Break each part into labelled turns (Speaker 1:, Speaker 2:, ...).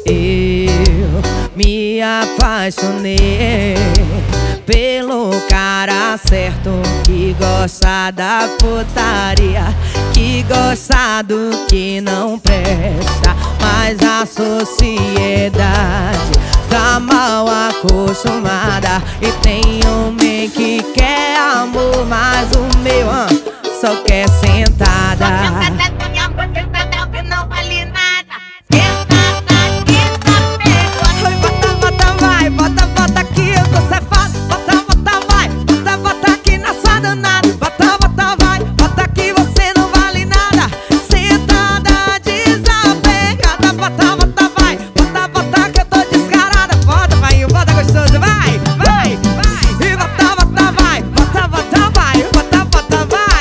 Speaker 1: Eu me apaixonei pelo cara certo, que gosta da putaria, que gosta do que não presta. Mas a sociedade tá mal acostumada, e tem homem que quer amor, mas o meu só quer sentada.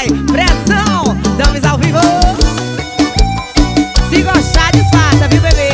Speaker 2: Se gostar, disfarça, viu, bebê?